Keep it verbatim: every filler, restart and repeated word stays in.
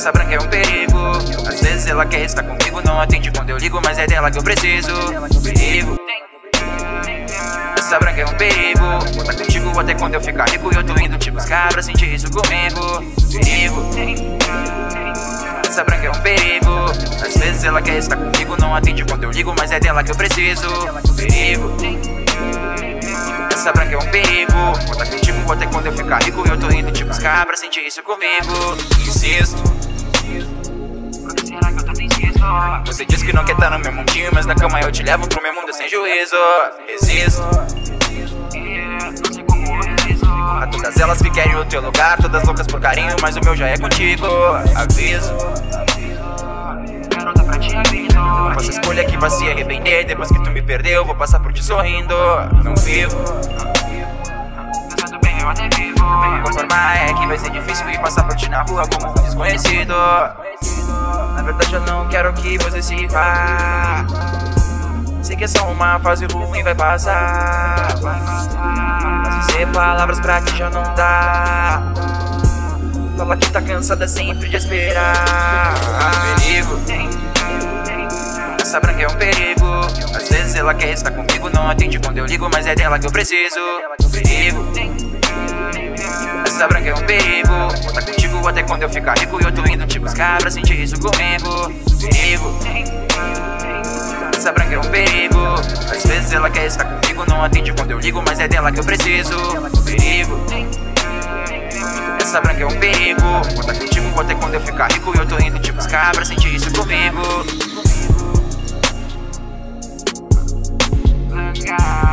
Essa branca é um perigo. Às vezes ela quer estar comigo, não atende quando eu ligo, mas é dela que eu preciso. Perigo. Essa branca é um perigo. Vou tá contigo até quando eu ficar rico, e eu tô indo te buscar pra sentir isso comigo. Perigo. Essa branca é um perigo. Às vezes ela quer estar comigo, não atende quando eu ligo, mas é dela que eu preciso. Perigo. Essa branca é um perigo. Vou tá contigo até quando eu ficar rico, e eu tô indo te buscar pra sentir isso comigo. Insisto. Será que eu tô insisto? Você diz que não quer tá no meu mundinho, mas na cama eu te levo pro meu mundo sem juízo. Resisto. Não sei como eu resisto. A todas elas que querem o teu lugar, todas loucas por carinho, mas o meu já é contigo. Aviso. Garota, pra te aviso. Faça escolha que vai se arrepender. Depois que tu me perdeu, vou passar por ti sorrindo. Não vivo. Pensando bem, eu até vivo. Me conformar é que vai ser difícil ir passar por ti na rua como um desconhecido. Na verdade eu não quero que você se vá. Sei que é só uma fase ruim, vai passar. Mas dizer palavras pra ti já não dá. Fala que tá cansada sempre de esperar. Perigo. Essa branca é um perigo. Às vezes ela quer estar comigo, não atende quando eu ligo, mas é dela que eu preciso. Perigo. Essa branca é um perigo. Vou tá contigo até quando eu ficar rico, e eu tô indo te buscar pra sentir isso comigo. Perigo. Essa branca é um perigo. Às vezes ela quer estar comigo, não atende quando eu ligo, mas é dela que eu preciso. Perigo. Essa branca é um perigo. Vou tá contigo até quando eu ficar rico, e eu tô indo te buscar pra sentir isso comigo. Branca.